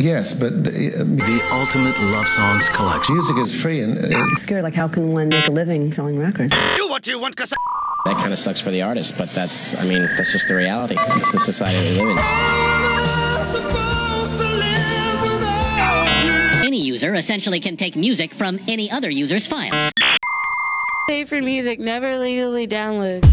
Yes, but The Ultimate Love Songs Collection. music is free, and I'm scared, like, how can one make a living selling records? Do what you want, 'cause That kind of sucks for the artist, but that's just the reality. It's the society we live in. Any user essentially can take music from any other user's files. Pay for music, never legally download.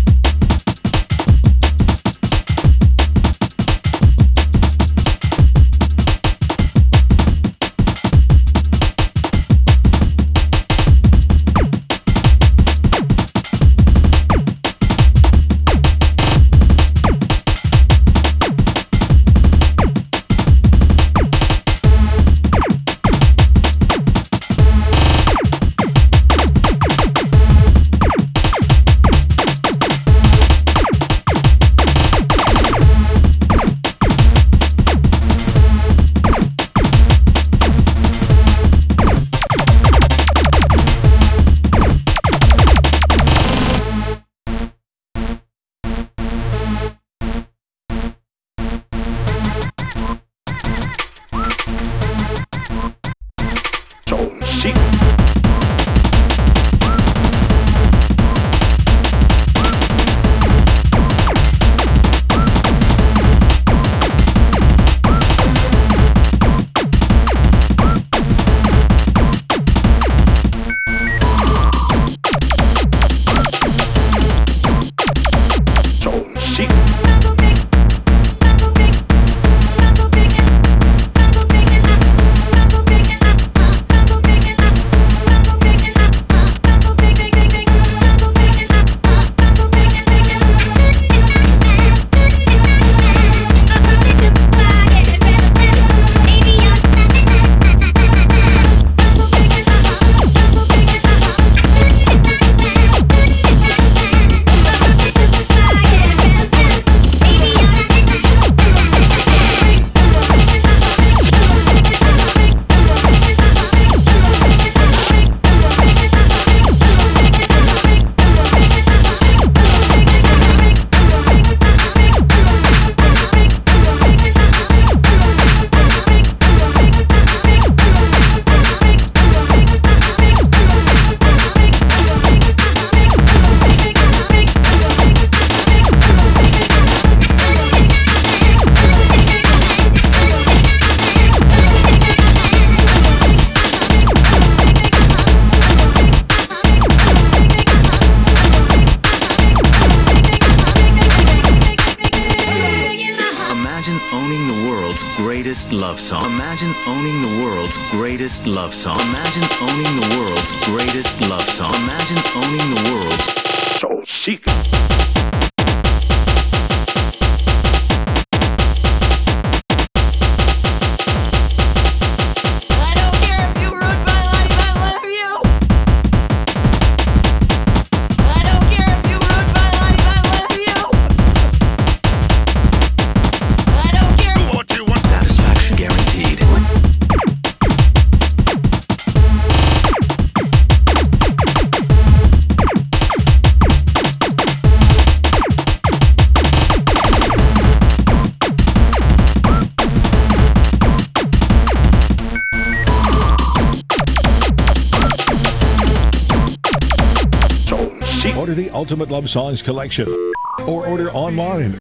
Imagine owning the world's greatest love song. Imagine owning the world's greatest love song. Imagine owning the world's greatest love song. Imagine owning the world's soul chic. Order the Ultimate Love Songs Collection or order online